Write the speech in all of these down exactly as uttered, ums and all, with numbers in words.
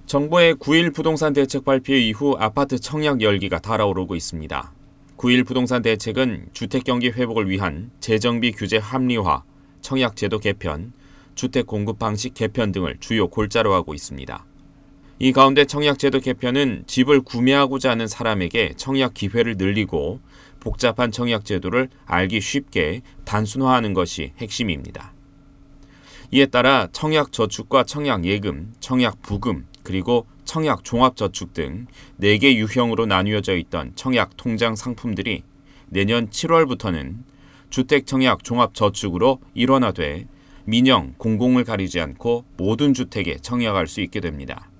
정부의 구일 부동산 대책 발표 이후 아파트 청약 열기가 달아오르고 있습니다. 구일 부동산 대책은 주택경기 회복을 위한 재정비 규제 합리화, 청약제도 개편, 주택 공급 방식 개편 등을 주요 골자로 하고 있습니다. 이 가운데 청약제도 개편은 집을 구매하고자 하는 사람에게 청약 기회를 늘리고 복잡한 청약제도를 알기 쉽게 단순화하는 것이 핵심입니다. 이에 따라 청약저축과 청약예금, 청약부금, 그리고 청약종합저축 등 네 개 유형으로 나뉘어져 있던 청약통장 상품들이 내년 칠월부터는 주택청약종합저축으로 일원화돼 민영, 공공을 가리지 않고 모든 주택에 청약할 수 있게 됩니다.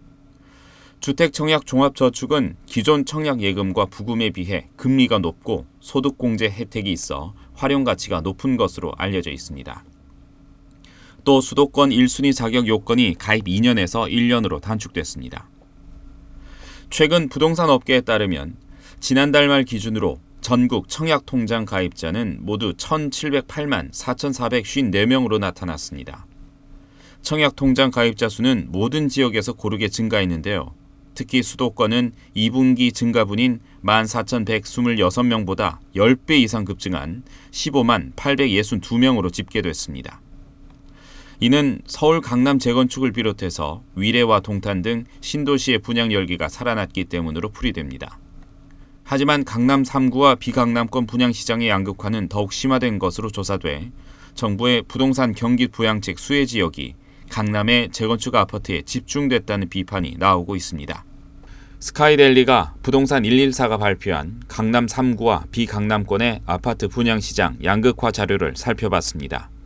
주택청약종합저축은 기존 청약예금과 부금에 비해 금리가 높고 소득공제 혜택이 있어 활용가치가 높은 것으로 알려져 있습니다. 또 수도권 일 순위 자격 요건이 가입 이 년에서 일 년으로 단축됐습니다. 최근 부동산 업계에 따르면 지난달 말 기준으로 전국 청약통장 가입자는 모두 천칠백팔만 사천사백오십사 명으로 나타났습니다. 청약통장 가입자 수는 모든 지역에서 고르게 증가했는데요. 특히 수도권은 이 분기 증가분인 만 사천백이십육 명보다 십 배 이상 급증한 십오만 팔백육십이 명으로 집계됐습니다. 이는 서울 강남 재건축을 비롯해서 위례와 동탄 등 신도시의 분양 열기가 살아났기 때문으로 풀이됩니다. 하지만 강남 삼 구와 비강남권 분양시장의 양극화는 더욱 심화된 것으로 조사돼 정부의 부동산 경기 부양책 수혜 지역이 강남의 재건축 아파트에 집중됐다는 비판이 나오고 있습니다. 스카이델리가 부동산 일일사가 발표한 강남 삼 구와 비강남권의 아파트 분양시장 양극화 자료를 살펴봤습니다.